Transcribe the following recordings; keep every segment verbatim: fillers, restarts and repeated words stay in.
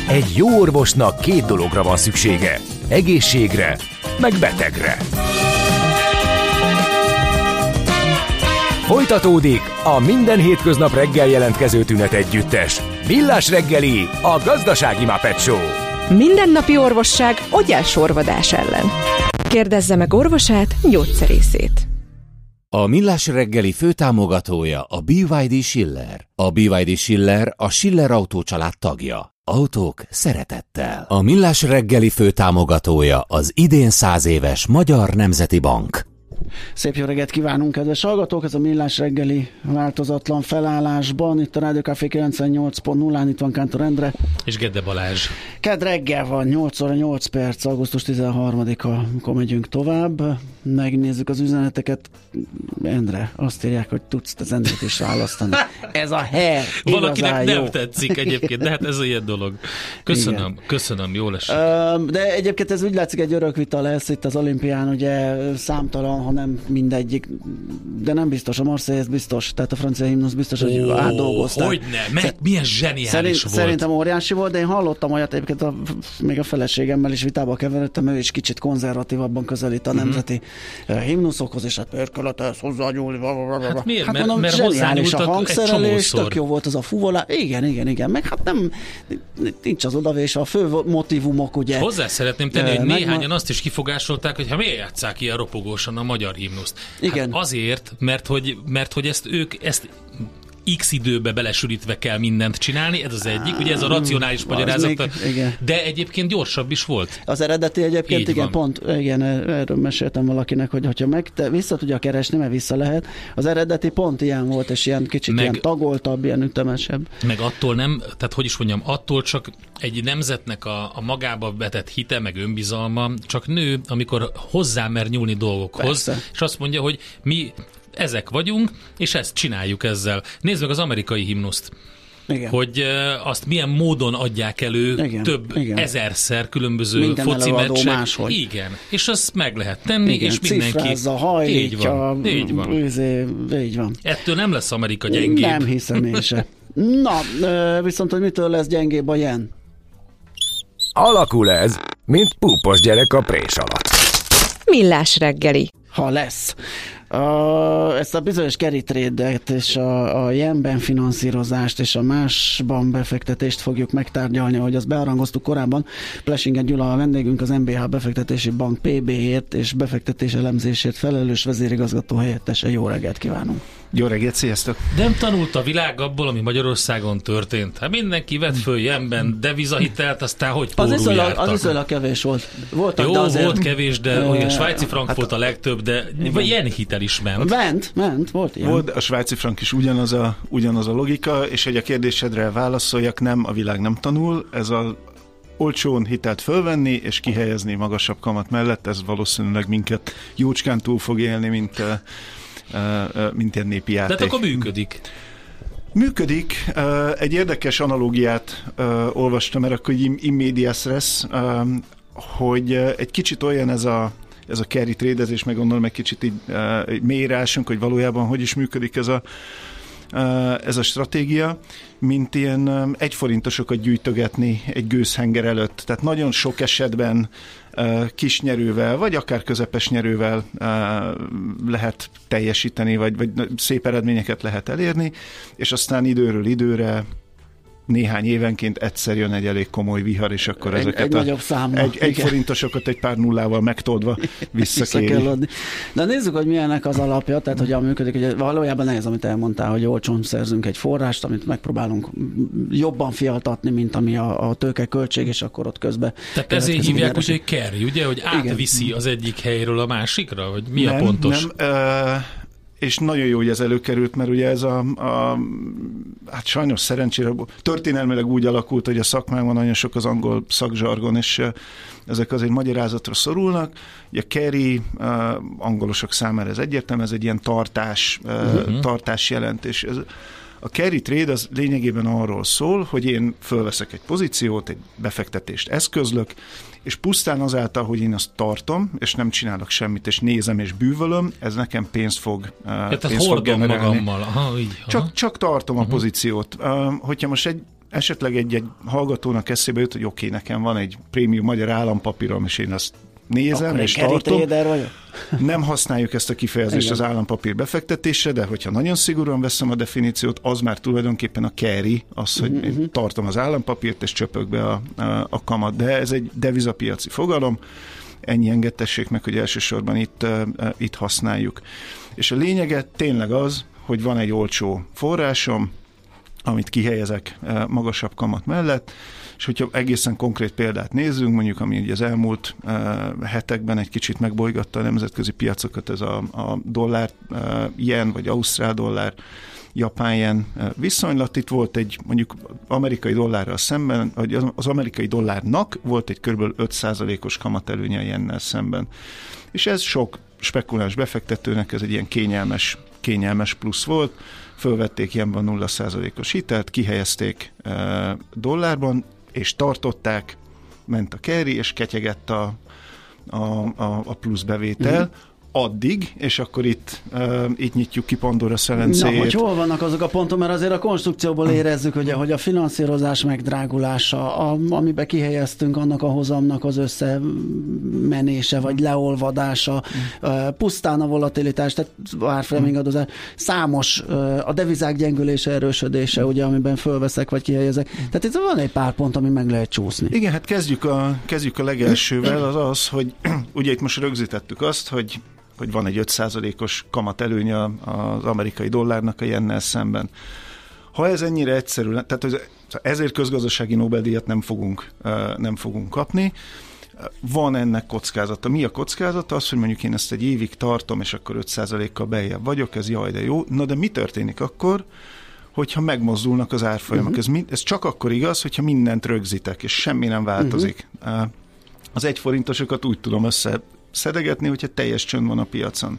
Egy jó orvosnak két dologra van szüksége. Egészségre, meg betegre. Folytatódik a minden hétköznap reggel jelentkező tünet együttes. Millás reggeli, a gazdasági Muppet Show. Mindennapi orvosság ogyásorvadás ellen. Kérdezze meg orvosát, gyógyszerészét. A Millás reggeli főtámogatója a bé vé dé Schiller. A bé vé dé Schiller a Schiller Autó család tagja. Autók szeretettel. A Millás reggeli főtámogatója az idén száz éves Magyar Nemzeti Bank. Szép jó reggelt kívánunk, kedves hallgatók! Ez a Millás reggeli változatlan felállásban. Itt a Rádió Café kilencvennyolc pont nullán, itt van Kántor Endre. És Gede Balázs. Kedd reggel van, nyolc óra nyolc perc, augusztus tizenharmadika, amikor megyünk tovább. Megnézzük az üzeneteket. Endre, azt írják, hogy tudsz te Endrét is választani. Ez a her, valakinek jó. nem tetszik egyébként, de hát ez ilyen dolog. Köszönöm, igen. köszönöm, jól esik. De egyébként ez úgy látszik, egy örök vita lesz itt az olimpián, ugye számtalan, ha nem mindegyik, de nem biztos, a Marseillaise biztos, tehát a francia himnusz biztos, hogy Ó, átdolgozták. Hogyne, meg milyen zseniális Szerint, volt. Szerintem óriási volt, de én hallottam olyat, egyébként a, még a feleségemmel is vitába keveredtem, ő is kicsit konzervatívabban közelít a nemzeti uh-huh. himnuszokhoz, és hát pörkölethez hozzányúlni. Hát miért? Hát mert, mondom, mert hozzányúltak a hangszerelés, tök jó volt az a fuvolá. Igen, igen, igen, meg hát nem, nincs az odavés, a fő motívumok, ugye. Hozzá szeretném tenni, hogy meg néhányan ma... azt is kifogásolták, hogy hát miért játsszák ilyen ropogósan a magyar himnuszt. Igen. Hát azért, mert hogy, mert hogy ezt ők, ezt X időbe belesülítve kell mindent csinálni, ez az egyik, ugye ez a racionális magyarázat, de egyébként gyorsabb is volt. Az eredeti egyébként, így igen, van. pont, igen, erről meséltem valakinek, hogy ha meg te vissza tudja keresni, mert vissza lehet, az eredeti pont ilyen volt, és ilyen kicsit meg, ilyen tagoltabb, ilyen ütemesebb. Meg attól nem, tehát hogy is mondjam, attól csak egy nemzetnek a, a magába vetett hite, meg önbizalma csak nő, amikor hozzá mer nyúlni dolgokhoz, persze. És azt mondja, hogy mi ezek vagyunk, és ezt csináljuk ezzel. Nézd meg az amerikai himnuszt. Igen. Hogy uh, azt milyen módon adják elő, igen, több igen. ezerszer különböző minden foci meccsek. Máshogy. Igen, és azt meg lehet tenni, igen, és mindenki... Cifrázza, hajlítja, így van, így van. Üzé, így van. Ettől nem lesz Amerika gyengébb. Nem hiszem én se. Na, viszont, hogy mitől lesz gyengébb a jen? Alakul ez, mint púpos gyerek a prés alatt. Millás reggeli. Ha lesz. A, ezt a bizonyos carry trade-et és a, a jenben finanszírozást és a másban befektetést fogjuk megtárgyalni, ahogy azt bearangoztuk korábban. Plesinger Gyula a vendégünk, az em bé há Befektetési Bank pé bé-ért és befektetés elemzésért felelős vezérigazgató helyettese. Jó reggelt kívánunk! Jó reggelt, sziasztok! Nem tanult a világ abból, ami Magyarországon történt. Hát mindenki vett föl jenben devizahitelt, aztán hogy pórul jártak. Az viszonylag kevés volt. Voltak, jó, de azért, volt kevés, de a svájci frank hát volt a legtöbb, de ilyen hitel is ment. Ment, ment, volt ilyen. Volt, a svájci frank is ugyanaz a, ugyanaz a logika, és hogy a kérdésedre válaszoljak, nem, a világ nem tanul, ez a olcsón hitelt fölvenni és kihelyezni magasabb kamat mellett, ez valószínűleg minket jócskán túl fog élni, mint, uh, uh, mint ilyen népi játék. De akkor működik. Működik. Uh, egy érdekes analógiát uh, olvastam, mert akkor in medias res, uh, hogy uh, egy kicsit olyan ez a ez a carry trade-ezés, meg gondolom egy kicsit így uh, mélyre ásunk, hogy valójában hogy is működik ez a, uh, ez a stratégia, mint ilyen um, egyforintosokat gyűjtögetni egy gőzhenger előtt. Tehát nagyon sok esetben uh, kis nyerővel, vagy akár közepes nyerővel uh, lehet teljesíteni, vagy, vagy szép eredményeket lehet elérni, és aztán időről időre néhány évenként egyszer jön egy elég komoly vihar, és akkor egy, ezeket egy a nagyobb számba, egy, egy forintosokat egy pár nullával megtoldva visszakéri. De nézzük, hogy milyennek az alapja, tehát hogy működik, hogy valójában nehéz, amit elmondtál, hogy olcsón szerzünk egy forrást, amit megpróbálunk jobban fialtatni, mint ami a, a tőke költség, és akkor ott közben. Tehát ezért hívják úgy, hogy carry, ugye, hogy átviszi igen. az egyik helyről a másikra, hogy mi nem, a pontos? Nem, uh, és nagyon jó, hogy ez előkerült, mert ugye ez a, a hát sajnos szerencsére történelmileg úgy alakult, hogy a szakmánkban nagyon sok az angol szakzsargon, és ezek azért magyarázatra szorulnak. Ugye carry, uh, angolosok számára ez egyértelmű, ez egy ilyen tartás, uh, uh-huh. tartás jelentés. Ez, a carry trade az lényegében arról szól, hogy én fölveszek egy pozíciót, egy befektetést eszközlök, és pusztán azáltal, hogy én azt tartom, és nem csinálok semmit, és nézem, és bűvölöm, ez nekem pénzt fog, ja, pénzt fog generálni. magammal. Aha, így, aha. Csak, csak tartom a uh-huh. pozíciót. Uh, hogyha most egy esetleg egy-egy hallgatónak eszébe jut, hogy oké, okay, nekem van egy prémium magyar állampapírom, és én azt nézem, akkor és tartom. Vagyok? Nem használjuk ezt a kifejezést Igen. az állampapír befektetésre, de hogyha nagyon szigorúan veszem a definíciót, az már tulajdonképpen a carry, az, hogy uh-huh. én tartom az állampapírt, és csöpök be a, a, a kamat. De ez egy devizapiaci fogalom, ennyi engedtessék meg, hogy elsősorban itt, uh, itt használjuk. És a lényege tényleg az, hogy van egy olcsó forrásom, amit kihelyezek uh, magasabb kamat mellett, és hogyha egészen konkrét példát nézzünk, mondjuk ami ugye az elmúlt uh, hetekben egy kicsit megbolygatta a nemzetközi piacokat, ez a, a dollár, uh, yen vagy ausztrál dollár, japán yen uh, viszonylat. Itt volt egy mondjuk amerikai dollárral szemben, vagy az, az amerikai dollárnak volt egy kb. öt százalékos kamatelőnye a jennel szemben. És ez sok spekuláns befektetőnek ez egy ilyen kényelmes, kényelmes plusz volt. Fölvették jenben nulla százalékos hitelt, kihelyezték uh, dollárban, és tartották, ment a carry, és ketyegett a, a, a, a plusz bevétel, mm. addig, és akkor itt, uh, itt nyitjuk ki Pandora szelencéjét. Na, hogy hol vannak azok a pontok, mert azért a konstrukcióból érezzük, hogy, hogy a finanszírozás megdrágulása, a, amiben kihelyeztünk, annak a hozamnak az összemenése, vagy leolvadása, mm. uh, pusztán a volatilitás, tehát árfolyamingadozás, számos uh, a devizák gyengülése, erősödése, ugye, amiben fölveszek, vagy kihelyezek. Tehát itt van egy pár pont, ami meg lehet csúszni. Igen, hát kezdjük a, kezdjük a legelsővel, az az, hogy ugye itt most rögzítettük azt, hogy hogy van egy öt százalékos kamat előnye az amerikai dollárnak a jennel szemben. Ha ez ennyire egyszerű, tehát ezért közgazdasági Nobel-díjat nem fogunk, nem fogunk kapni, van ennek kockázata. Mi a kockázata? Az, hogy mondjuk én ezt egy évig tartom, és akkor öt százalékkal beljebb vagyok, ez jaj, de jó. Na de mi történik akkor, hogyha megmozdulnak az árfolyamok? Uh-huh. Ez, ez csak akkor igaz, hogyha mindent rögzítek, és semmi nem változik. Uh-huh. Az egyforintosokat úgy tudom össze szedegetni, hogyha teljes csönd van a piacon.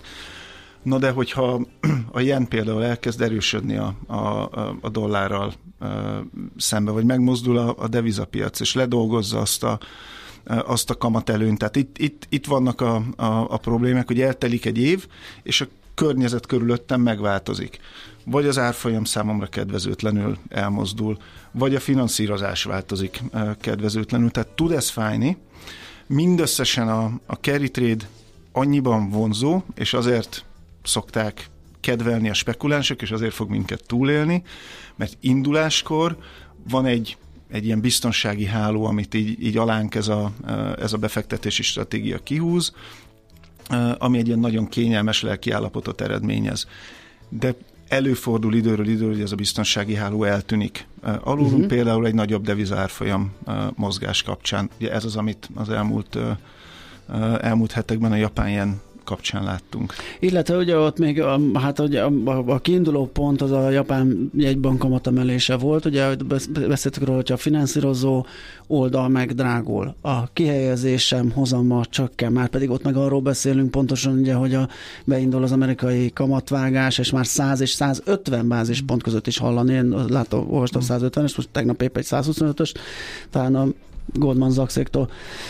Na de hogyha a yen például elkezd erősödni a, a, a dollárral a, szembe, vagy megmozdul a, a devizapiac, és ledolgozza azt a, azt a kamatelőnyt. Tehát itt, itt, itt vannak a, a, a problémák, hogy eltelik egy év, és a környezet körülöttem megváltozik. Vagy az árfolyam számomra kedvezőtlenül elmozdul, vagy a finanszírozás változik kedvezőtlenül. Tehát tud ez fájni. Mindösszesen a, a carry trade annyiban vonzó, és azért szokták kedvelni a spekulánsok, és azért fog minket túlélni, mert induláskor van egy, egy ilyen biztonsági háló, amit így, így alánk ez a, ez a befektetési stratégia kihúz, ami egy ilyen nagyon kényelmes lelkiállapotot eredményez. De előfordul időről időről, hogy ez a biztonsági háló eltűnik. Alulunk uh-huh. például egy nagyobb devizárfolyam mozgás kapcsán. Ugye ez az, amit az elmúlt, elmúlt hetekben a japán yen kapcsán láttunk. Illetve ugye ott még hát, ugye, a, a kiinduló pont az a japán jegybank kamatelése volt, ugye beszéltük róla, hogy a finanszírozó oldal megdrágul, a kihelyezésem hozama csökken, már pedig ott meg arról beszélünk pontosan, ugye, hogy a, beindul az amerikai kamatvágás, és már száz és százötven bázispont között is hallani, én látom, olvastam százötvenes, most tegnap épp egy százhuszonötös, talán a Goldman Sachs-éktól.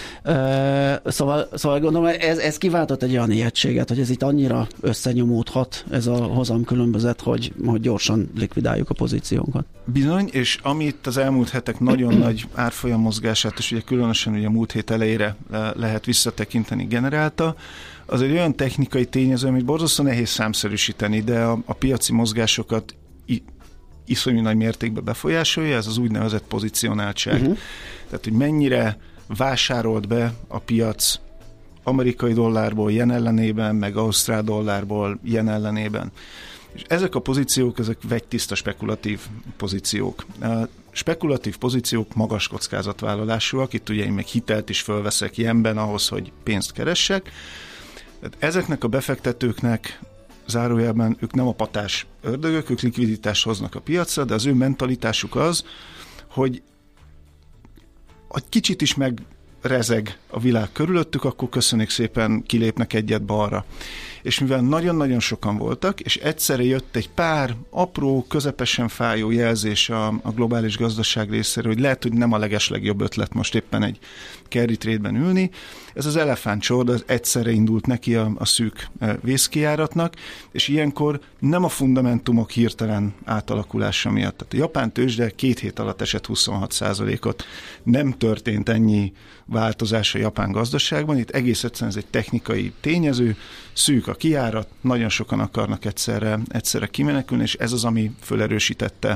Uh, szóval, szóval gondolom, ez, ez kiváltott egy olyan ijegységet, hogy ez itt annyira összenyomódhat, ez a hozamkülönbözet, hogy, hogy gyorsan likvidáljuk a pozíciónkat. Bizony, és ami itt az elmúlt hetek nagyon nagy árfolyam mozgását, és ugye különösen ugye a múlt hét elejére lehet visszatekinteni, generálta, az egy olyan technikai tényező, amit borzasztó nehéz számszerűsíteni, de a, a piaci mozgásokat i- iszonyú nagy mértékben befolyásolja, ez az úgynevezett pozicionáltság. Uh-huh. Tehát, hogy mennyire vásárolt be a piac amerikai dollárból jen ellenében, meg ausztrál dollárból jen ellenében. És ezek a pozíciók, ezek vegytiszta spekulatív pozíciók. A spekulatív pozíciók magas kockázatvállalásúak, itt ugye én meg hitelt is fölveszek jenben ahhoz, hogy pénzt keressek. Tehát ezeknek a befektetőknek zárójelben ők nem a patás ördögök, ők likviditást hoznak a piacra, de az ő mentalitásuk az, hogy egy kicsit is megrezeg a világ körülöttük, akkor köszönjük szépen, kilépnek egyet balra. És mivel nagyon-nagyon sokan voltak, és egyszerre jött egy pár apró, közepesen fájó jelzés a, a globális gazdaság részéről, hogy lehet, hogy nem a legeslegjobb ötlet most éppen egy carry trade-ben ülni. Ez az elefántcsorda egyszerre indult neki a, a szűk vészkijáratnak, és ilyenkor nem a fundamentumok hirtelen átalakulása miatt. Tehát a japán tőzsde két hét alatt esett huszonhat százalékot. Nem történt ennyi változás a japán gazdaságban, itt egész egyszerűen ez egy technikai tényező, szűk a kijárat, nagyon sokan akarnak egyszerre, egyszerre kimenekülni, és ez az, ami fölerősítette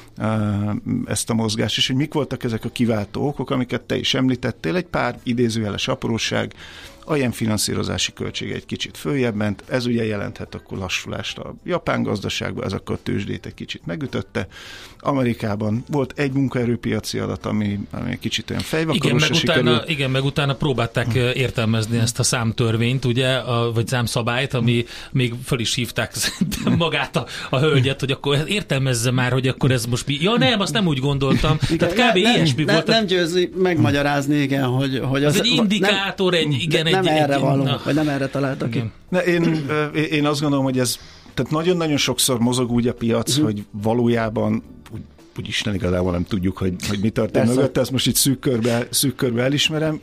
ezt a mozgást, és hogy mik voltak ezek a kiváltó okok, amiket te is említettél, egy pár idézőjeles apróság, a ilyen finanszírozási költsége egy kicsit följebb ment, ez ugye jelenthet akkor lassulást a japán gazdaságban, ez akkor a tőzsdét egy kicsit megütötte. Amerikában volt egy munkaerőpiaci adat, ami, ami egy kicsit olyan fejvakarosra sikerült. Igen, meg utána próbálták hm. értelmezni ezt a számtörvényt, ugye, a, vagy számszabályt, ami még föl is hívták magát a, a hölgyet, hogy akkor értelmezze már, hogy akkor ez most mi. Ja nem, azt nem úgy gondoltam. Igen, tehát kb. Nem, ilyesmi nem, volt. Nem győzi megmagyarázni, igen, hogy, hogy az, az egy indikátor, nem, egy, igen, nem egy, erre egy, való, na. vagy nem erre találtak ki. Ne, én, én azt gondolom, hogy ez tehát nagyon-nagyon sokszor mozog úgy a piac, uh-huh. hogy valójában úgy, úgy Isten igazából nem tudjuk, hogy, hogy mi történt mögött, ezt most itt szűk körbe, szűk körbe elismerem.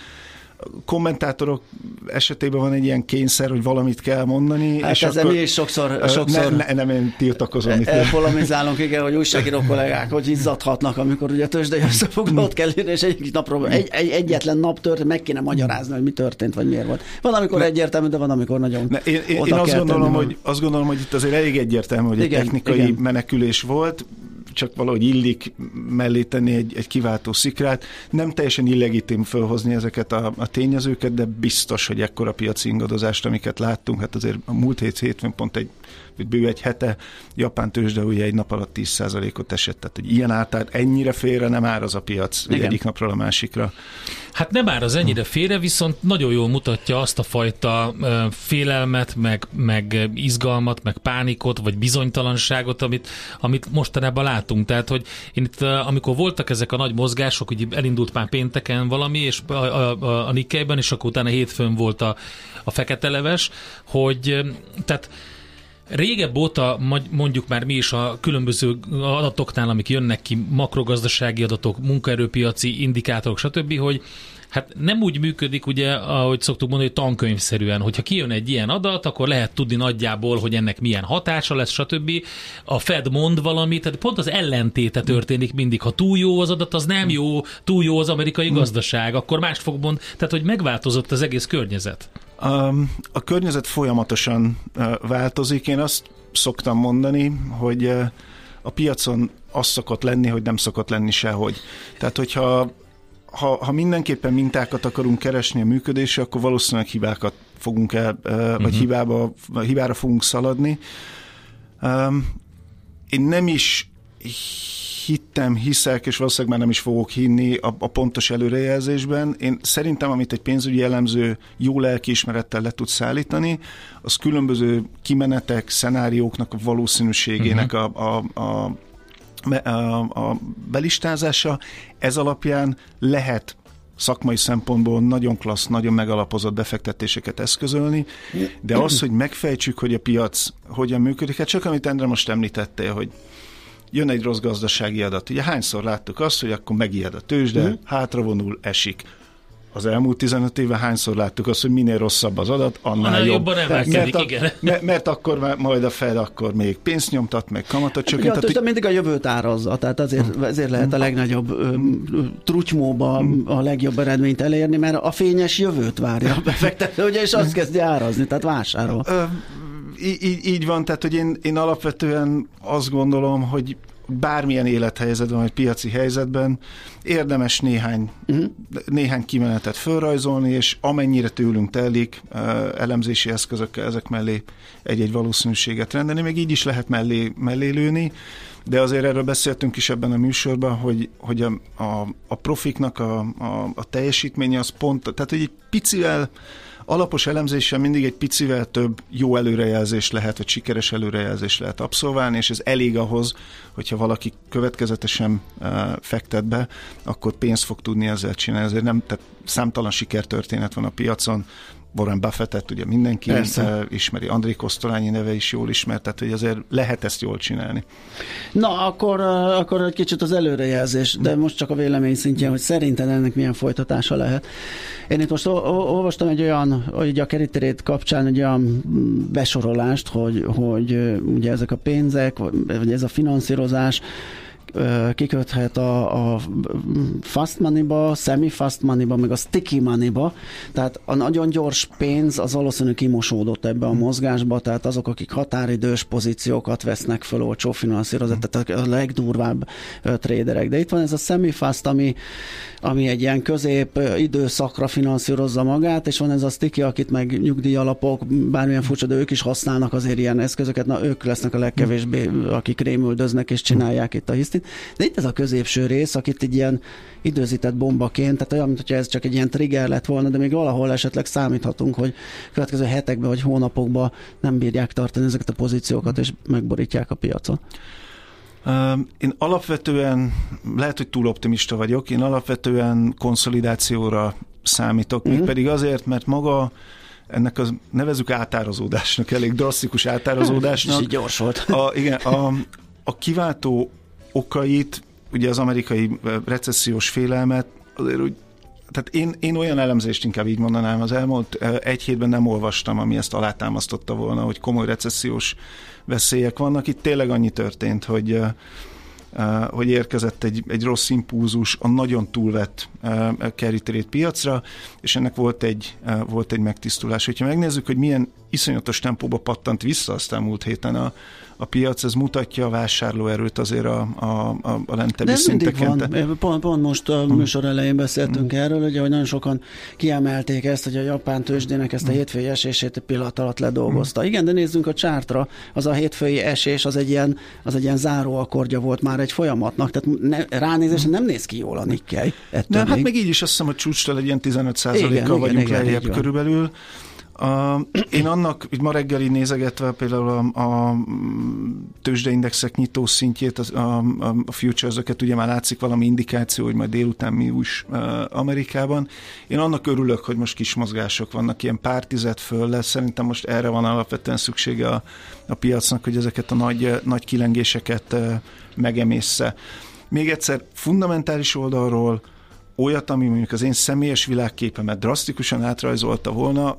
Kommentátorok esetében van egy ilyen kényszer, hogy valamit kell mondani. Hát és ezzel akkor, mi is sokszor... sokszor ne, ne, nem én tiltakozom. Polemizálunk, igen, hogy újságíró kollégák, hogy izzadhatnak, amikor ugye tőzsdei összefoglalót kell írni, és egy napról, egy, egy, egyetlen nap történt, meg kéne magyarázni, hogy mi történt, vagy miért volt. Van, amikor ne, egyértelmű, de van, amikor nagyon ne, Én, én, én azt, gondolom, hogy, azt gondolom, hogy itt azért elég egyértelmű, hogy igen, egy technikai igen. menekülés volt, csak valahogy illik mellé tenni egy, egy kiváltó szikrát. Nem teljesen illegitim fölhozni ezeket a, a tényezőket, de biztos, hogy ekkora piaci ingadozást, amiket láttunk, hát azért a múlt hét hétfőn pont egy bő egy hete japán tőzsde ugye egy nap alatt tíz százalékot esett, tehát hogy ilyen átár, ennyire félre nem áraz a piac egyik napról a másikra. Hát nem áraz ennyire félre, viszont nagyon jól mutatja azt a fajta uh, félelmet, meg, meg izgalmat, meg pánikot, vagy bizonytalanságot, amit, amit mostanában látunk. Tehát, hogy én itt, uh, amikor voltak ezek a nagy mozgások, ugye elindult már pénteken valami, és a, a, a, a Nikkeiben, és akkor utána hétfőn volt a, a fekete leves, hogy uh, tehát régebb óta mondjuk már mi is a különböző adatoknál, amik jönnek ki, makrogazdasági adatok, munkaerőpiaci indikátorok, stb., hogy hát nem úgy működik, ugye, ahogy szoktuk mondani, hogy tankönyvszerűen, hogyha kijön egy ilyen adat, akkor lehet tudni nagyjából, hogy ennek milyen hatása lesz, stb. A Fed mond valamit, tehát pont az ellentéte történik mindig. Ha túl jó az adat, az nem jó, túl jó az amerikai gazdaság, akkor mást fog mondani, tehát hogy megváltozott az egész környezet. A, a környezet folyamatosan változik. Én azt szoktam mondani, hogy a piacon az szokott lenni, hogy nem szokott lenni sehogy. Tehát, hogyha ha, ha mindenképpen mintákat akarunk keresni a működésre, akkor valószínűleg hibákat fogunk el, uh-huh. vagy hibába, hibára fogunk szaladni. Én nem is hittem, hiszek, és valószínűleg már nem is fogok hinni a, a pontos előrejelzésben. Én szerintem, amit egy pénzügyi elemző jó lelkiismerettel le tud szállítani, az különböző kimenetek, szenárióknak a valószínűségének uh-huh. a, a, a, a, a belistázása. Ez alapján lehet szakmai szempontból nagyon klassz, nagyon megalapozott befektetéseket eszközölni, de az, hogy megfejtsük, hogy a piac hogyan működik, hát csak amit Endre most említettél, hogy jön egy rossz gazdasági adat. Ugye hányszor láttuk azt, hogy akkor megijed a tőzsde, mm. hátravonul, esik. Az elmúlt tizenöt éve hányszor láttuk azt, hogy minél rosszabb az adat, annál annál jobb. Jobban emelkedik, mert, igen. Mert, mert akkor majd a Fed akkor még pénzt nyomtat, meg kamatot csökkent. Ja, tehát, mindig a jövőt árazza, tehát azért, ezért lehet a legnagyobb trutymóba a legjobb eredményt elérni, mert a fényes jövőt várja a befektető, ugye, és azt kezdi árazni, tehát vásárol. Így, így van, tehát hogy én, én alapvetően azt gondolom, hogy bármilyen élethelyzetben, vagy piaci helyzetben érdemes néhány, uh-huh. néhány kimenetet fölrajzolni, és amennyire tőlünk telik, elemzési eszközökkel ezek mellé egy-egy valószínűséget rendelni, meg így is lehet mellé, mellé lőni, de azért erről beszéltünk is ebben a műsorban, hogy, hogy a, a, a profiknak a, a, a teljesítménye az pont, tehát hogy egy picivel alapos elemzéssel mindig egy picivel több jó előrejelzést lehet, vagy sikeres előrejelzést lehet abszolválni, és ez elég ahhoz, hogyha valaki következetesen uh, fektet be, akkor pénzt fog tudni ezzel csinálni. Ezért nem, tehát számtalan sikertörténet van a piacon. Warren Buffettet ugye mindenki uh, ismeri, André Kostolányi neve is jól ismert, tehát hogy azért lehet ezt jól csinálni. Na, akkor, uh, akkor egy kicsit az előrejelzés, de most csak a vélemény szintjén, hogy szerinted ennek milyen folytatása lehet. Én itt most olvastam egy olyan, hogy a carry trade kapcsán egy olyan besorolást, hogy, hogy uh, ugye ezek a pénzek, vagy ez a finanszírozás kiköthet a, a fast money-ba, semi-fast money-ba, meg a sticky money-ba, tehát a nagyon gyors pénz az valószínűleg kimosódott ebbe a mozgásba, tehát azok, akik határidős pozíciókat vesznek föl olcsó finanszírozást, tehát a legdurvább traderek. De itt van ez a semi-fast, ami, ami egy ilyen közép időszakra finanszírozza magát, és van ez a sticky, akit meg nyugdíjalapok, bármilyen furcsa, de ők is használnak azért ilyen eszközöket, na ők lesznek a legkevésbé, akik rémüldöznek és csinálják itt a hisztit. De itt ez a középső rész, akit egy ilyen időzített bombaként, tehát olyan, mintha ez csak egy ilyen trigger lett volna, de még valahol esetleg számíthatunk, hogy következő hetekben vagy hónapokban nem bírják tartani ezeket a pozíciókat, és megborítják a piacot. Én alapvetően, lehet, hogy túl optimista vagyok, én alapvetően konszolidációra számítok, mm-hmm. mégpedig azért, mert maga ennek az nevezzük átárazódásnak, elég drasztikus átárazódásnak. És így gyors volt. A, igen, a, a kiváltó okait, ugye az amerikai recessziós félelmet, azért úgy, tehát én, én olyan elemzést inkább így mondanám, az elmúlt egy hétben nem olvastam, ami ezt alátámasztotta volna, hogy komoly recessziós veszélyek vannak. Itt tényleg annyi történt, hogy, hogy érkezett egy, egy rossz impulzus a nagyon túlvett carry trade piacra, és ennek volt egy, volt egy megtisztulás. Hogyha megnézzük, hogy milyen iszonyatos tempóba pattant vissza aztán múlt héten a, a piac, ez mutatja a vásárlóerőt azért a, a, a, a lentebbi szinteken. Van. Pont, pont most a műsor elején beszéltünk hmm. erről, ugye, hogy nagyon sokan kiemelték ezt, hogy a japán tőzsdének ezt a hétfői esését egy pillanat alatt ledolgozta. Hmm. Igen, de nézzünk a csártra, az a hétfői esés az egy ilyen, az egy ilyen záróakkordja volt már egy folyamatnak, tehát ne, ránézésen nem néz ki jól a Nikkei. Nem, hát meg így is azt hiszem, hogy csúcstól egy ilyen tizenöt százalékkal vagyunk lejjebb körülbelül. Uh, én annak, hogy ma reggeli nézegetve például a, a tőzsdeindexek nyitó szintjét, az, a, a futures-öket ugye már látszik valami indikáció, hogy majd délután mi ús uh, Amerikában. Én annak örülök, hogy most kis mozgások vannak, ilyen pár tized föl lesz. Szerintem most erre van alapvetően szüksége a, a piacnak, hogy ezeket a nagy, nagy kilengéseket uh, megemészze. Még egyszer, fundamentális oldalról olyat, ami mondjuk az én személyes világképemet drasztikusan átrajzolta volna,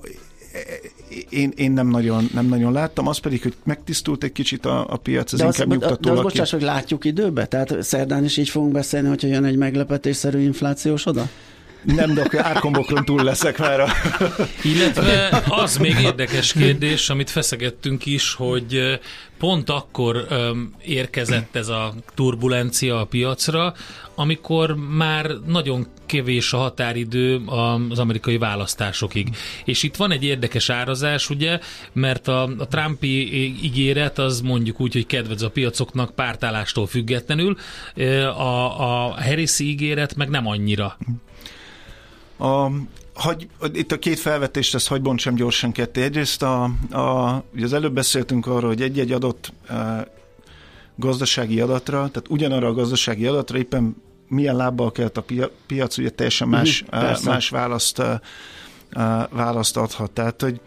Én, én nem, nagyon, nem nagyon láttam, az pedig, hogy megtisztult egy kicsit a, a piac, ez de inkább nyugtató. De az bocsáss, hogy látjuk időbe? Tehát szerdán is így fogunk beszélni, hogyha jön egy meglepetésszerű inflációs oda? Nem, de akkor árkombokron túl leszek már. A... Illetve az még érdekes kérdés, amit feszegettünk is, hogy pont akkor um, érkezett ez a turbulencia a piacra, amikor már nagyon kevés a határidő az amerikai választásokig. És itt van egy érdekes árazás, ugye, mert a, a Trumpi ígéret az mondjuk úgy, hogy kedvez a piacoknak pártállástól függetlenül, a, a Harris-i ígéret meg nem annyira. A, hagy, itt a két felvetést, ezt hagy bontsam gyorsan ketté. Egyrészt a, a, ugye az előbb beszéltünk arról, hogy egy-egy adott e, gazdasági adatra, tehát ugyanarra a gazdasági adatra éppen milyen lábbal kelt a pia, piac, ugye teljesen más, e, más választ, e, választ adhat. Tehát, hogy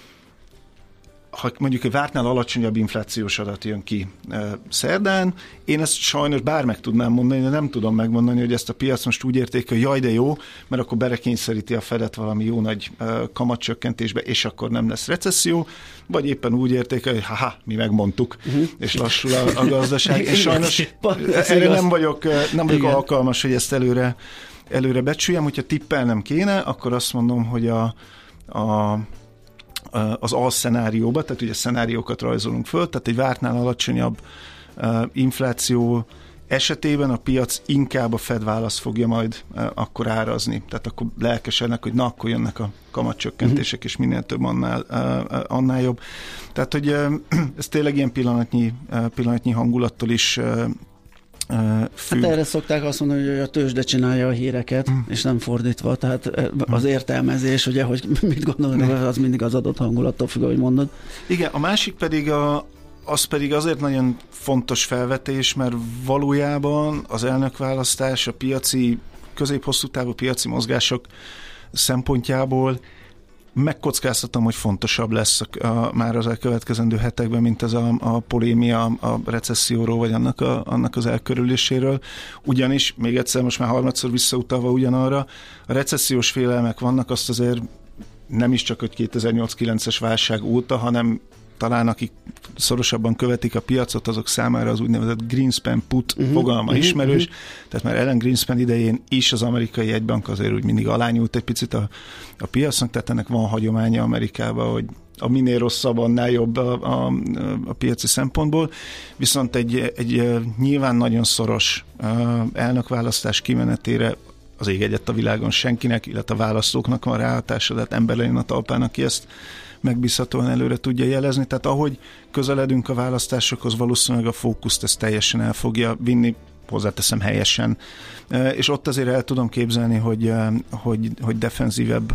ha mondjuk egy vártnál alacsonyabb inflációs adat jön ki e, szerdán, én ezt sajnos bár meg tudnám mondani, de nem tudom megmondani, hogy ezt a piac most úgy érték, hogy jaj, de jó, mert akkor berekényszeríti a Fedet valami jó nagy e, kamatcsökkentésbe, és akkor nem lesz recesszió, vagy éppen úgy érték, hogy haha, mi megmondtuk, uh-huh. és lassul a, a gazdaság. És sajnos erre nem vagyok, nem vagyok alkalmas, hogy ezt előre, előre becsüljem. Hogyha tippelnem kéne, akkor azt mondom, hogy a, a az alszenárióba, tehát ugye szenáriókat rajzolunk föl, tehát egy vártnál alacsonyabb uh, infláció esetében a piac inkább a Fed választ fogja majd uh, akkor árazni. Tehát akkor lelkesednek, hogy na, akkor jönnek a kamatcsökkentések, uh-huh. és minél több annál, uh, annál jobb. Tehát, hogy uh, ez tényleg ilyen pillanatnyi, uh, pillanatnyi hangulattól is uh, függ. Hát erre szokták azt mondani, hogy a tőzsde csinálja a híreket, mm. és nem fordítva. Tehát az értelmezés, ugye, hogy mit gondolnak, az mindig az adott hangulattól függ, ahogy mondod. Igen, a másik pedig a, az pedig azért nagyon fontos felvetés, mert valójában az elnökválasztás, a piaci, közép-hosszú távú piaci mozgások szempontjából megkockáztatom, hogy fontosabb lesz a, a, már az elkövetkezendő hetekben, mint ez a, a polémia a recesszióról, vagy annak, a, annak az elkerüléséről. Ugyanis, még egyszer most már harmadszor visszautalva ugyanarra, a recessziós félelmek vannak, azt azért nem is csak, hogy kétezer-nyolc-kilences válság óta, hanem talán akik szorosabban követik a piacot, azok számára az úgynevezett Greenspan put uh-huh, fogalma uh-huh, ismerős. Uh-huh. Tehát már Ellen Greenspan idején is az amerikai jegybank azért úgy mindig alányult egy picit a, a piacnak, tehát ennek van hagyománya Amerikában, hogy a minél rosszabb, annál jobb a, a, a piaci szempontból. Viszont egy, egy nyilván nagyon szoros elnökválasztás kimenetére az ég egyet a világon senkinek, illetve a választóknak van ráhatása, tehát ember legyen a talpán, aki ezt megbízhatóan előre tudja jelezni. Tehát ahogy közeledünk a választásokhoz, valószínűleg a fókuszt ezt teljesen el fogja vinni, hozzáteszem helyesen. És ott azért el tudom képzelni, hogy, hogy, hogy defenzívebb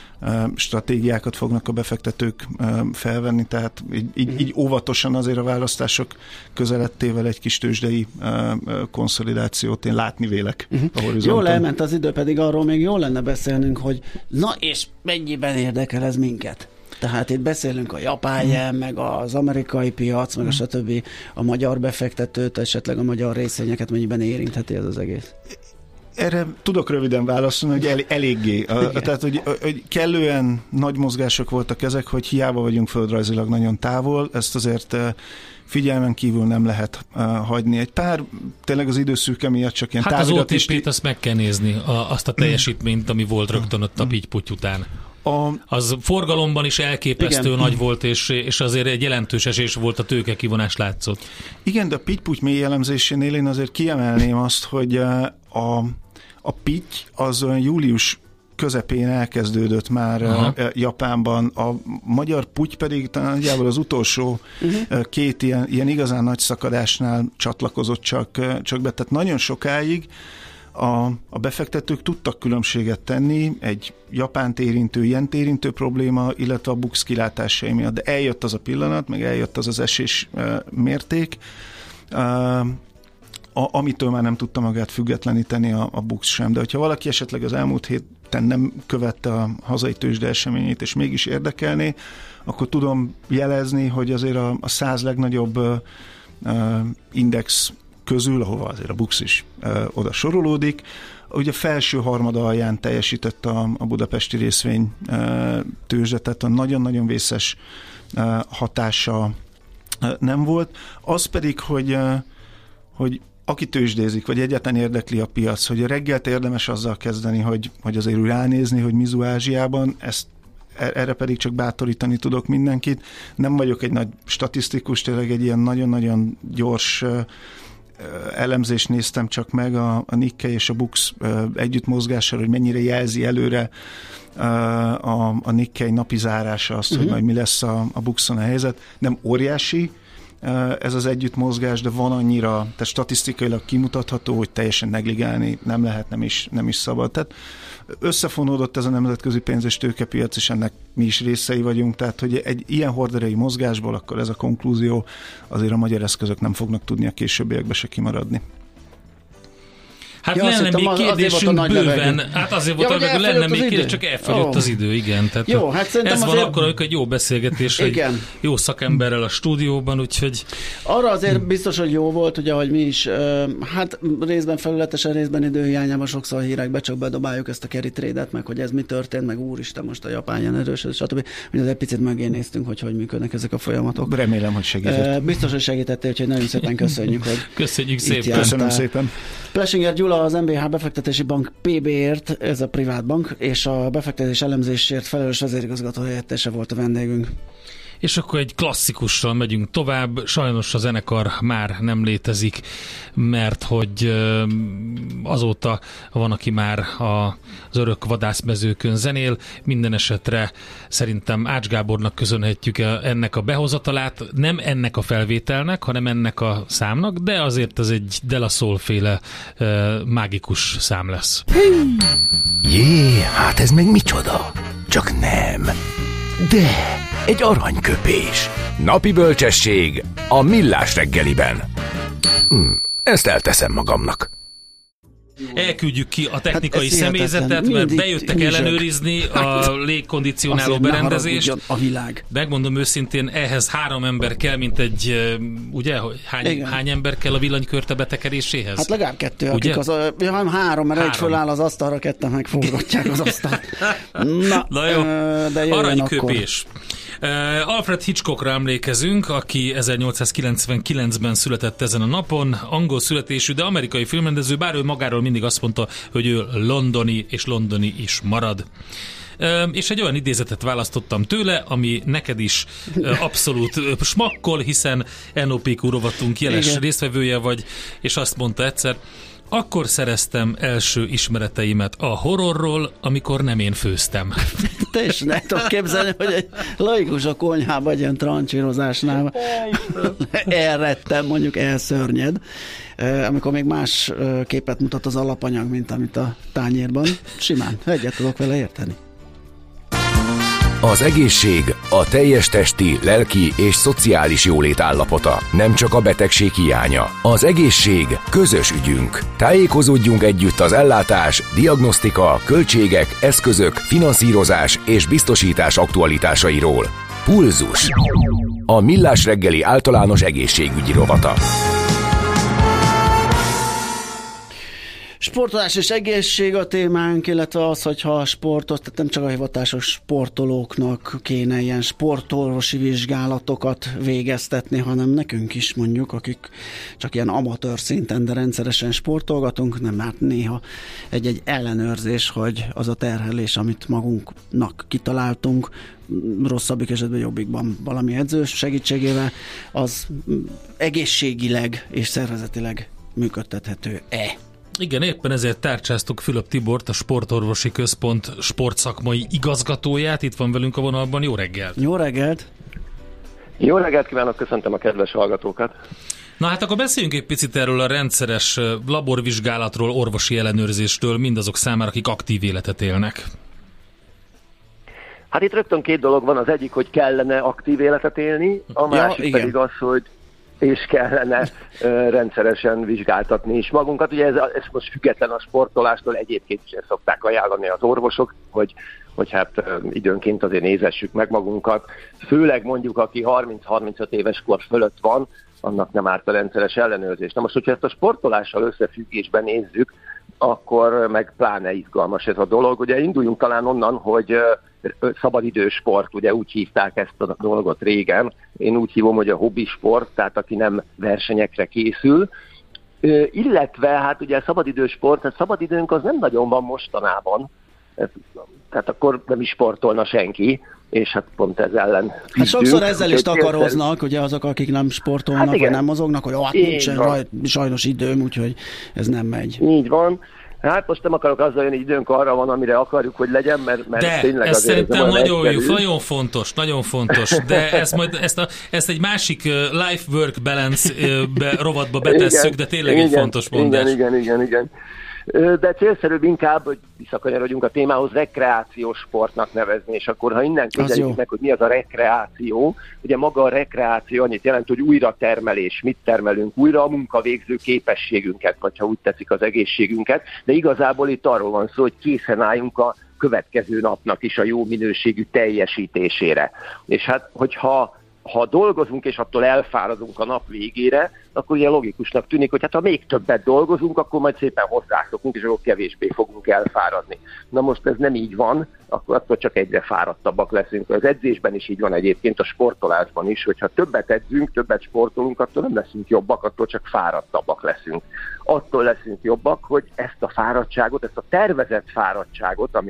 stratégiákat fognak a befektetők felvenni, tehát így, így, így óvatosan azért a választások közelettével egy kis tőzsdei konszolidációt én látni vélek uh-huh. a horizonton. Jól elment az idő, pedig arról még jól lenne beszélnünk, hogy na és mennyiben érdekel ez minket? Tehát itt beszélünk a japán yen, meg az amerikai piac, meg a stb. A magyar befektetőt, esetleg a magyar részvényeket mennyiben érintheti ez az egész? Erre tudok röviden válaszolni, hogy el, eléggé. A, tehát, hogy, hogy kellően nagy mozgások voltak ezek, hogy hiába vagyunk földrajzilag nagyon távol, ezt azért figyelmen kívül nem lehet uh, hagyni. Egy pár, tényleg az időszűke miatt csak ilyen hát távirat is... Hát az o té pét azt meg kell nézni, a, azt a teljesítményt, ami volt rögtön ott a pitty-putty után. A... Az forgalomban is elképesztő igen. nagy volt, és, és azért egy jelentős esés volt, a tőke kivonás látszott. Igen, de a pitty-putty mély elemzésénél én azért kiemelném azt, hogy a, a pitty az olyan július közepén elkezdődött már Aha. Japánban, a magyar putty pedig talán nagyjából az utolsó uh-huh. két ilyen, ilyen igazán nagy szakadásnál csatlakozott csak, csak be. Tehát nagyon sokáig A, a befektetők tudtak különbséget tenni egy Japánt érintő, jent érintő probléma, illetve a buksz kilátásai miatt. De eljött az a pillanat, meg eljött az az esés e, mérték, e, a, amitől már nem tudta magát függetleníteni a, a buksz sem. De hogyha valaki esetleg az elmúlt héten nem követte a hazai tőzsde eseményét, és mégis érdekelné, akkor tudom jelezni, hogy azért a, a száz legnagyobb e, index közül, ahova azért a buksz is e, oda sorolódik. Ugye a felső harmada alján teljesített a, a budapesti részvény e, tőzsde, tehát a nagyon-nagyon vészes e, hatása e, nem volt. Az pedig, hogy, e, hogy aki tőzsdézik, vagy egyáltalán érdekli a piac, hogy a reggelt érdemes azzal kezdeni, hogy, hogy azért úgy ránézni, hogy mizu Ázsiában, ezt erre pedig csak bátorítani tudok mindenkit. Nem vagyok egy nagy statisztikus, tényleg egy ilyen nagyon-nagyon gyors elemzést néztem csak meg a, a Nikkei és a buksz együttmozgással, hogy mennyire jelzi előre a, a Nikkei napi zárása azt, uh-huh. hogy majd mi lesz a, a bukszon a helyzet. Nem óriási ez az együttmozgás, de van annyira, tehát statisztikailag kimutatható, hogy teljesen negligálni nem lehet, nem is, nem is szabad. Tehát összefonódott ez a nemzetközi pénz- és tőkepiac, és ennek mi is részei vagyunk, tehát hogy egy ilyen horderei mozgásból akkor ez a konklúzió, azért a magyar eszközök nem fognak tudni a későbbiekbe se kimaradni. Hát ja, lenne még kérdésünk bőven, hát azért volt, ja, hogy lenne még kérdés, csak elfogyott oh. az idő, igen. Tehát jó, hát ez van azért... akkor, amikor egy jó beszélgetés, egy jó szakemberrel a stúdióban, úgyhogy... Arra azért biztos, hogy jó volt, ugye, hogy mi is, hát részben felületesen, részben időhiányában sokszor a hírekbe csak bedobáljuk ezt a carry trade-et, meg hogy ez mi történt, meg úristen, most a japán yen erősödött, stb. Mi egy picit mögé néztünk, hogy hogy működnek ezek a folyamatok. Remélem, hogy segített. Biztos, hogy segítettél, úgyhogy nagyon szépen köszönjük, hogy köszönjük szépen. Köszönöm szépen. Plesinger Gyula, az em bé há befektetési bank pé bé-ért, ez a privát bank, és a befektetés elemzésért felelős vezérigazgató helyettese volt a vendégünk. És akkor egy klasszikussal megyünk tovább. Sajnos a zenekar már nem létezik, mert hogy azóta van, aki már az örök vadászmezőkön zenél. Minden esetre szerintem Ács Gábornak köszönhetjük ennek a behozatalát. Nem ennek a felvételnek, hanem ennek a számnak, de azért ez egy De La Soul féle mágikus szám lesz. Jé, hát ez meg micsoda? Csak nem. De egy aranyköpés. Napi bölcsesség a Millás reggeliben. Hm, ezt elteszem magamnak. Elküldjük ki a technikai hát személyzetet, mert bejöttek húzsag. ellenőrizni a légkondicionáló azért berendezést. A világ. Megmondom őszintén, ehhez három ember kell, mint egy, ugye, hány, hány ember kell a villanykörte betekeréséhez? Hát legalább kettő, ugye? Akik az a, ja, három, mert három. Egy föláll az asztalra, ketten megforgatják az asztalt. Na, Na jó, de aranyköpés. Uh, Alfred Hitchcockra emlékezünk, aki ezernyolcszázkilencvenkilencben született ezen a napon, angol születésű, de amerikai filmrendező, bár ő magáról mindig azt mondta, hogy ő londoni, és londoni is marad. Uh, és egy olyan idézetet választottam tőle, ami neked is uh, abszolút uh, smakkol, hiszen en o pé kú rovatunk jeles Igen. résztvevője vagy, és azt mondta egyszer: akkor szereztem első ismereteimet a horrorról, amikor nem én főztem. Te is ne tudod képzelni, hogy egy laikus a konyhában egy ilyen trancsírozásnál elrettem, mondjuk elszörnyed, amikor még más képet mutat az alapanyag, mint amit a tányérban. Simán, egyet tudok vele érteni. Az egészség a teljes testi, lelki és szociális jólét állapota, nem csak a betegség hiánya. Az egészség közös ügyünk. Tájékozódjunk együtt az ellátás, diagnosztika, költségek, eszközök, finanszírozás és biztosítás aktualitásairól. Pulzus. A Millás reggeli általános egészségügyi rovata. Sportolás és egészség a témánk, illetve az, hogyha a sportos, tehát nem csak a hivatásos sportolóknak kéne ilyen sportorvosi vizsgálatokat végeztetni, hanem nekünk is mondjuk, akik csak ilyen amatőr szinten, de rendszeresen sportolgatunk, nem árt néha egy-egy ellenőrzés, hogy az a terhelés, amit magunknak kitaláltunk, rosszabbik esetben jobbikban valami edző segítségével, az egészségileg és szervezetileg működtethető-e? Igen, éppen ezért tárcsáztuk Fülöp Tibort, a Sportorvosi Központ sportszakmai igazgatóját. Itt van velünk a vonalban. Jó reggelt! Jó reggelt! Jó reggelt kívánok, köszöntöm a kedves hallgatókat! Na hát akkor beszéljünk egy picit erről a rendszeres laborvizsgálatról, orvosi ellenőrzéstől mindazok számára, akik aktív életet élnek. Hát itt rögtön két dolog van. Az egyik, hogy kellene aktív életet élni, a másik ja, pedig az, hogy és kellene uh, rendszeresen vizsgáltatni is magunkat. Ugye ez, ez most független a sportolástól, egyébként is ezt szokták ajánlani az orvosok, hogy, hogy hát uh, időnként azért nézessük meg magunkat. Főleg mondjuk, aki harminc-harmincöt éves kor fölött van, annak nem árt a rendszeres ellenőrzés. Na most, hogyha ezt a sportolással összefüggésben nézzük, akkor meg pláne izgalmas ez a dolog. Ugye induljunk talán onnan, hogy uh, szabadidős sport, ugye úgy hívták ezt a dolgot régen. Én úgy hívom, hogy a hobbi sport, tehát aki nem versenyekre készül. Uh, illetve, hát ugye a szabadidős sport, hát szabadidőnk az nem nagyon van mostanában. Ez, tehát akkor nem is sportolna senki, és hát pont ez ellen küzdünk. Hát sokszor ezzel is takaroznak, ugye azok, akik nem sportolnak, hát vagy nem mozognak, hogy hát nincsen raj, sajnos időm, úgyhogy ez nem megy. Így van. Hát most nem akarok azzal jönni, időnk arra van, amire akarjuk, hogy legyen, mert, mert de tényleg ez azért szerintem ez nagyon jó, nagyon fontos, nagyon fontos, de ezt, majd, ezt, a, ezt egy másik uh, life-work balance uh, be, rovatba betesszük, igen, de tényleg igen, egy fontos mondás. Igen, igen, igen, igen. De célszerűbb inkább, hogy visszakanyarodjunk a témához, rekreációs sportnak nevezni, és akkor ha innen közelítjük meg, hogy mi az a rekreáció, ugye maga a rekreáció annyit jelent, hogy újra termelés, mit termelünk újra, a munkavégző képességünket, vagy ha úgy tetszik az egészségünket, de igazából itt arról van szó, hogy készen álljunk a következő napnak is a jó minőségű teljesítésére. És hát, hogyha ha dolgozunk, és attól elfáradunk a nap végére, akkor ugye logikusnak tűnik, hogy hát ha még többet dolgozunk, akkor majd szépen hozzászokunk, és akkor kevésbé fogunk elfáradni. Na most ez nem így van, akkor attól csak egyre fáradtabbak leszünk. Az edzésben is így van egyébként, a sportolásban is, hogyha többet edzünk, többet sportolunk, attól nem leszünk jobbak, attól csak fáradtabbak leszünk. Attól leszünk jobbak, hogy ezt a fáradtságot, ezt a tervezett fáradtságot, ami a, a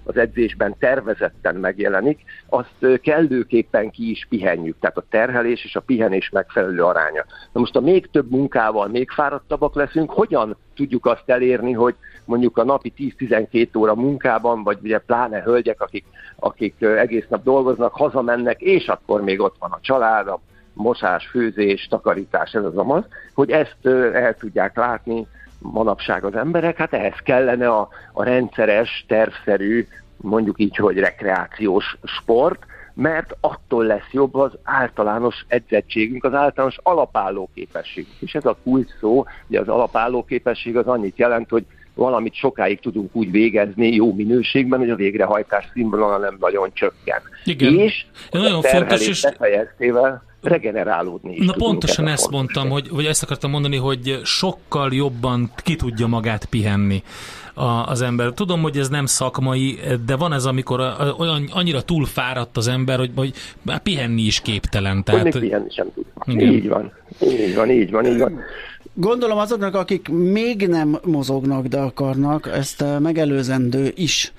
az edzésben tervezetten megjelenik, azt kellőképpen ki is pihenjük. Tehát a terhelés és a pihenés megfelelő aránya. Na most a még több munkával még fáradtabbak leszünk, hogyan tudjuk azt elérni, hogy mondjuk a napi tíz-tizenkét óra munkában, vagy ugye pláne hölgyek, akik, akik egész nap dolgoznak, hazamennek, és akkor még ott van a család, a mosás, főzés, takarítás, ez az amaz, hogy ezt el tudják látni manapság az emberek, hát ehhez kellene a, a rendszeres, tervszerű, mondjuk így, hogy rekreációs sport, mert attól lesz jobb az általános edzettségünk, az általános alapálló képesség. És ez a kulcs szó, ugye az alapálló képesség az annyit jelent, hogy valamit sokáig tudunk úgy végezni jó minőségben, hogy a végrehajtás színvonala nem nagyon csökken. Igen. És nagyon fontos, és befejeztével regenerálódni is. Na pontosan ezt mondtam, hogy, hogy ezt akartam mondani, hogy sokkal jobban ki tudja magát pihenni a, az ember. Tudom, hogy ez nem szakmai, de van ez, amikor a, a, olyan, annyira túlfáradt az ember, hogy, hogy pihenni is képtelen. Tehát, hogy még pihenni sem tud. Így van. Így van, így van, így van. Gondolom azoknak, akik még nem mozognak, de akarnak, ezt megelőzendő is.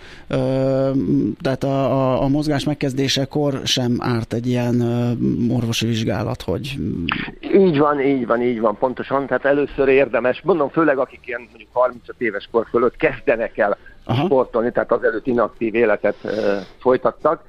Tehát a, a, a mozgás megkezdésekor sem árt egy ilyen orvosi vizsgálat, hogy... Így van, így van, így van, pontosan. Tehát először érdemes, mondom, főleg akik ilyen mondjuk harmincöt éves kor fölött kezdenek el Aha. sportolni, tehát azelőtt inaktív életet uh, folytattak.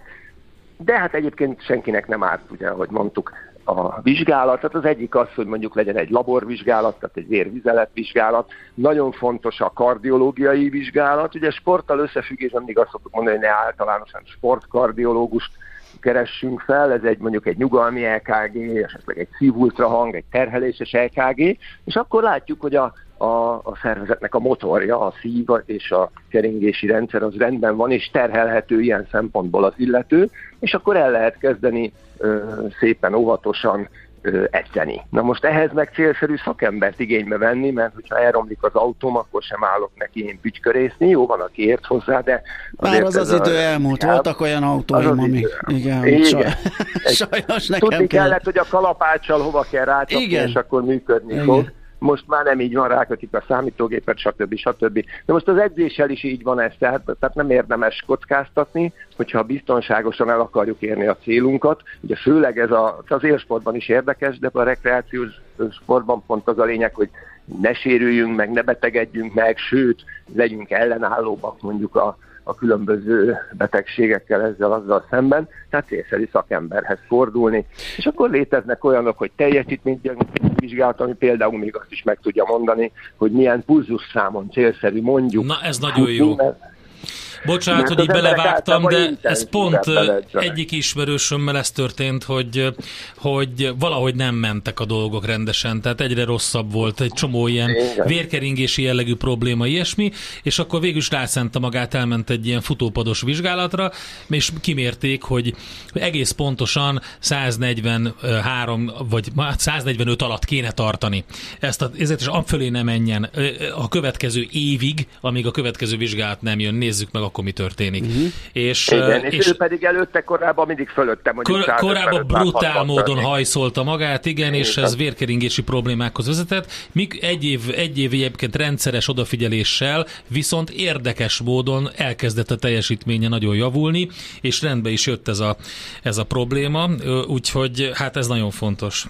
De hát egyébként senkinek nem árt, ugye, ahogy mondtuk, a vizsgálat. Tehát az egyik az, hogy mondjuk legyen egy laborvizsgálat, tehát egy vérvizeletvizsgálat. Nagyon fontos a kardiológiai vizsgálat. Ugye sporttal összefüggésben mindig azt szoktuk mondani, hogy ne általánosan sportkardiológust keressünk fel, ez egy mondjuk egy nyugalmi é ká gé, esetleg egy szívultrahang, egy terheléses é ká gé, és akkor látjuk, hogy a, a, a szervezetnek a motorja, a szív és a keringési rendszer az rendben van, és terhelhető ilyen szempontból az illető, és akkor el lehet kezdeni ö, szépen óvatosan ö, edzeni. Na most ehhez meg célszerű szakembert igénybe venni, mert hogyha elromlik az autóm, akkor sem állok neki én bütykörészni, jó, van, aki ért hozzá, de... Már az az idő elmúlt, voltak olyan autóim, amik... Igen, igen. Saj... sajnos nekem Tudni kell. kellett, hogy a kalapáccsal hova kell rácsapni, és akkor működni igen. fog. Most már nem így van, rákötik a számítógépet, stb. stb. De most az edzéssel is így van ez, tehát, tehát nem érdemes kockáztatni, hogyha biztonságosan el akarjuk érni a célunkat. Ugye főleg ez a, az élsportban is érdekes, de a rekreációs sportban pont az a lényeg, hogy ne sérüljünk meg, ne betegedjünk meg, sőt, legyünk ellenállóbbak mondjuk a a különböző betegségekkel ezzel azzal szemben, tehát célszerű szakemberhez fordulni. És akkor léteznek olyanok, hogy teljesítménydiagnosztikai vizsgálat, ami például még azt is meg tudja mondani, hogy milyen pulzusszámon célszerű mondjuk. Na ez nagyon jó. Bocsánat, hogy így belevágtam, de ez pont egyik ismerősömmel ez történt, hogy, hogy valahogy nem mentek a dolgok rendesen, tehát egyre rosszabb volt, egy csomó ilyen vérkeringési jellegű probléma, ilyesmi, és akkor végül is rászánta magát, elment egy ilyen futópados vizsgálatra, és kimérték, hogy egész pontosan száznegyvenhárom vagy száznegyvenöt alatt kéne tartani. Ezt a, ezért is amfölé ne menjen a következő évig, amíg a következő vizsgálat nem jön, nézzük meg akkor mi történik. Uh-huh. És, igen, és, és ő pedig előtte korábban mindig fölöttem, mondjuk kor, korábban brutál módon hajszolta magát, igen, és ez vérkeringési problémákhoz vezetett. Míg egy év, egy év egyébként rendszeres odafigyeléssel, viszont érdekes módon elkezdett a teljesítménye nagyon javulni, és rendbe is jött ez a, ez a probléma, úgyhogy hát ez nagyon fontos.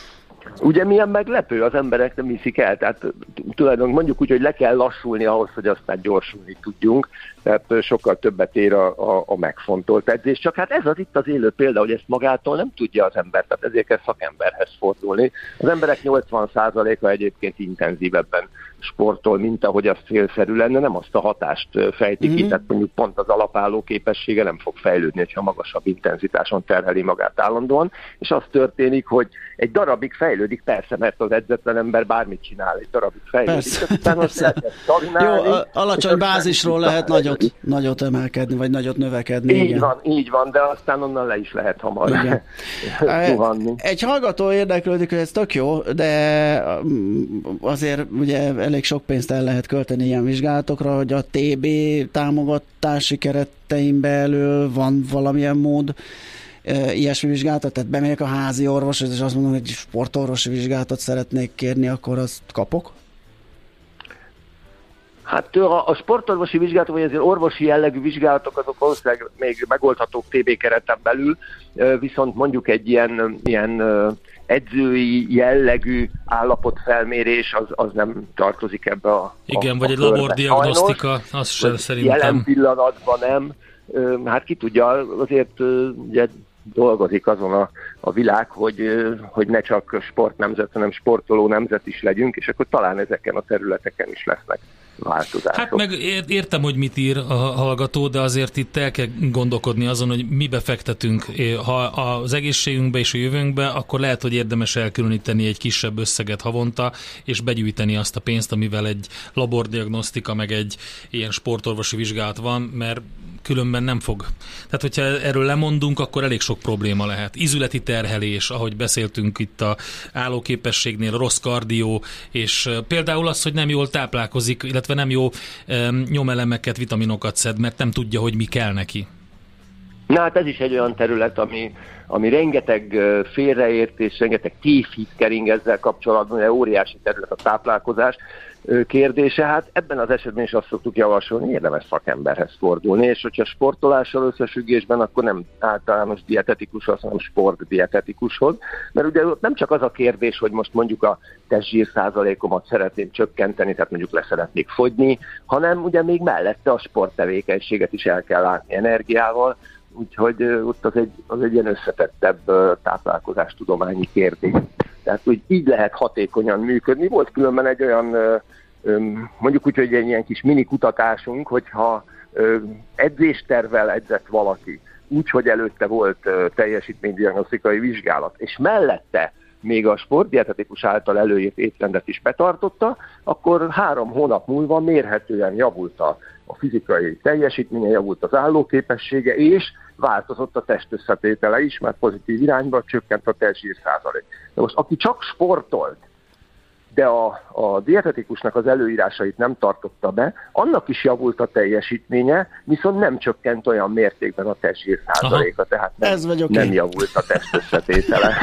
Ugye milyen meglepő, az emberek nem hiszik el, tehát tulajdonképpen mondjuk úgy, hogy le kell lassulni ahhoz, hogy aztán gyorsulni tudjunk, tehát sokkal többet ér a, a, a megfontolt edzés, csak hát ez az itt az élő példa, hogy ezt magától nem tudja az ember, tehát ezért kell szakemberhez fordulni. Az emberek nyolcvan százaléka egyébként intenzívebben sportol, mint ahogy az célszerű lenne, nem azt a hatást fejti mm-hmm. ki, tehát mondjuk pont az alapálló képessége nem fog fejlődni, hogyha magasabb intenzitáson terheli magát állandóan, és az történik, hogy egy darabig fejlődik, persze, mert az edzetlen ember bármit csinál, egy darabig fejlődik, persze, aztán azt jó, alacsony bázisról lehet nagyot, nagyot emelkedni, vagy nagyot növekedni. Így igen. van, így van, de aztán onnan le is lehet hamar zuhanni. Egy hallgató érdeklődik, hogy ez tök jó, de azért ugye elég sok pénzt el lehet költeni ilyen vizsgálatokra, hogy a té bé támogatási keretein belül van valamilyen mód e, ilyesmi vizsgálatot, tehát bemegyek a házi orvoshoz, és azt mondom, hogy sportorvosi vizsgálatot szeretnék kérni, akkor azt kapok? Hát a, a sportorvosi vizsgálatok, vagy azért orvosi jellegű vizsgálatok, azok valószínűleg még megoldhatók té bé kereten belül, viszont mondjuk egy ilyen, ilyen edzői jellegű állapotfelmérés, az, az nem tartozik ebbe a Igen, a, vagy a egy labordiagnosztika, az sem szerintem. Jelen pillanatban nem. Hát ki tudja, azért ugye dolgozik azon a, a világ, hogy, hogy ne csak sportnemzet, hanem sportoló nemzet is legyünk, és akkor talán ezeken a területeken is lesznek változások. Hát meg értem, hogy mit ír a hallgató, de azért itt el kell gondolkodni azon, hogy mibe fektetünk. Ha az egészségünkbe és a jövőnkbe, akkor lehet, hogy érdemes elkülöníteni egy kisebb összeget havonta, és begyűjteni azt a pénzt, amivel egy labordiagnosztika, meg egy ilyen sportorvosi vizsgálat van, mert különben nem fog. Tehát, hogyha erről lemondunk, akkor elég sok probléma lehet. Izületi terhelés, ahogy beszéltünk itt a állóképességnél, rossz kardió, és például az, hogy nem jól táplálkozik, illetve nem jó um, nyomelemeket, vitaminokat szed, mert nem tudja, hogy mi kell neki. Na hát ez is egy olyan terület, ami, ami rengeteg félreértés, rengeteg tévhit kering ezzel kapcsolatban, hogy óriási terület a táplálkozás kérdése. Hát ebben az esetben is azt szoktuk javasolni, érdemes szakemberhez fordulni, és hogyha sportolással összefüggésben, akkor nem általános dietetikushoz, hanem sportdietetikushoz, mert ugye nem csak az a kérdés, hogy most mondjuk a testzsír százalékomat szeretném csökkenteni, tehát mondjuk le szeretnék fogyni, hanem ugye még mellette a sporttevékenységet is el kell látni energiával, úgyhogy ott az egy, az egy ilyen összetettebb táplálkozástudományi kérdés. Tehát úgy így lehet hatékonyan működni. Volt különben egy olyan, mondjuk úgy, hogy egy ilyen kis mini kutatásunk, hogyha edzéstervvel edzett valaki, úgy, hogy előtte volt teljesítménydiagnosztikai vizsgálat, és mellette még a sportdietetikus által előírt étrendet is betartotta, akkor három hónap múlva mérhetően javult a, a fizikai teljesítménye, javult az állóképessége, és változott a testösszetétele is, mert pozitív irányba csökkent a testzsír százalék. De most aki csak sportolt, de a, a dietetikusnak az előírásait nem tartotta be, annak is javult a teljesítménye, viszont nem csökkent olyan mértékben a testzsír százaléka, tehát nem, ez vagy okay. nem javult a testösszetétele.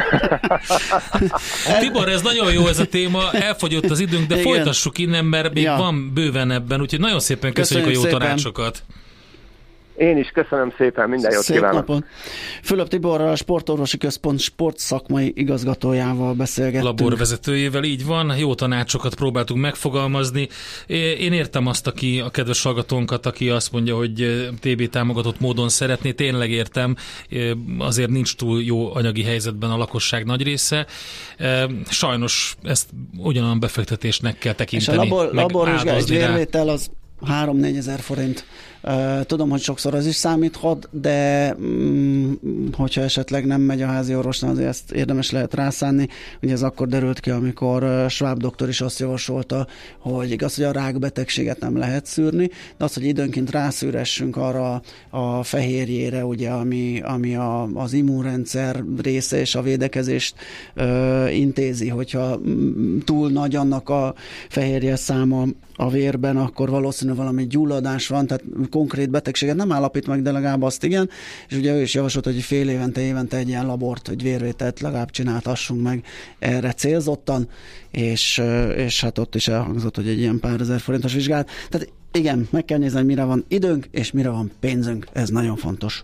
Tibor, ez nagyon jó ez a téma, elfogyott az időnk, de igen, folytassuk innen, mert még ja. van bőven ebben, úgyhogy nagyon szépen köszönjük, köszönjük a jó szépen. tanácsokat. Én is köszönöm szépen, minden jót Szép kívánok. Napon. Fülöp Tiborral, a Sportorvosi Központ sportszakmai igazgatójával beszélgettünk. Laborvezetőjével, így van, jó tanácsokat próbáltunk megfogalmazni. Én értem azt, aki, a kedves hallgatónkat, aki azt mondja, hogy té bé támogatott módon szeretné, tényleg értem, azért nincs túl jó anyagi helyzetben a lakosság nagy része. Sajnos ezt ugyanolyan befektetésnek kell tekinteni. És a labor, laborvizsgálat vérvétel az három-négyezer forint. Tudom, hogy sokszor az is számíthat, de mm, hogyha esetleg nem megy a házi orvosnál, azért ezt érdemes lehet rászánni. Ugye ez akkor derült ki, amikor Schwab doktor is azt javasolta, hogy igaz, hogy a rákbetegséget nem lehet szűrni, de az, hogy időnként rászűressünk arra a fehérjére, ugye, ami, ami a, az immunrendszer része és a védekezést ö, intézi, hogyha túl nagy annak a fehérje száma a vérben, akkor valószínű valami gyulladás van, tehát konkrét betegséget nem állapít meg, de legalább azt igen, és ugye ő is javasolt, hogy fél évente, évente egy ilyen labort, hogy vérvételt legalább csináltassunk meg erre célzottan, és, és hát ott is elhangzott, hogy egy ilyen pár ezer forintos vizsgálat. Tehát igen, meg kell nézni, hogy mire van időnk, és mire van pénzünk, ez nagyon fontos.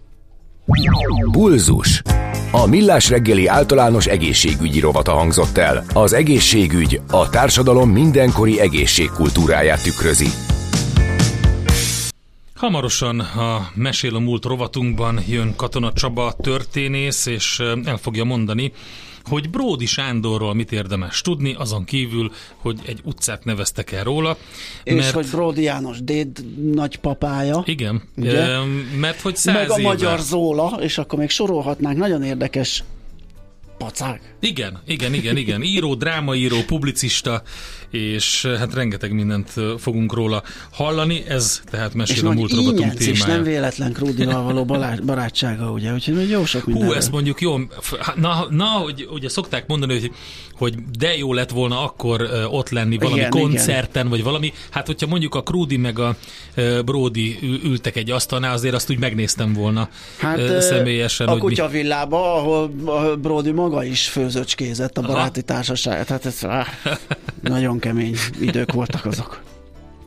Pulzus. A Millás reggeli általános egészségügyi rovata hangzott el. Az egészségügy a társadalom mindenkori egészségkultúráját tükrözi. Hamarosan a Mesél a múlt rovatunkban jön Katona Csaba történész, és el fogja mondani, hogy Bródi Sándorról mit érdemes tudni, azon kívül, hogy egy utcát neveztek el róla. És mert... hogy Bródi János déd nagypapája. Igen, ugye? mert hogy száz meg a éve... Magyar Zóla, és akkor még sorolhatnánk, nagyon érdekes pacák. Igen, igen, igen, igen. Író, drámaíró, publicista, és hát rengeteg mindent fogunk róla hallani. Ez tehát Mesél a múlt rovatunk témája. És nem véletlen Krúdival való barátsága, ugye? Úgyhogy jó sok minden. Hú, ezt mondjuk jó. Na, na hogy ugye szokták mondani, hogy, hogy de jó lett volna akkor uh, ott lenni valami igen, koncerten, igen. vagy valami. Hát, hogyha mondjuk a Krúdi meg a uh, Bródi ültek egy asztalnál, azért azt úgy megnéztem volna hát, uh, személyesen. A Kutyavillába, ahol a Bródi maga is főzöcskézett a baráti társaság. Tehát ez áh, nagyon kemény idők voltak azok.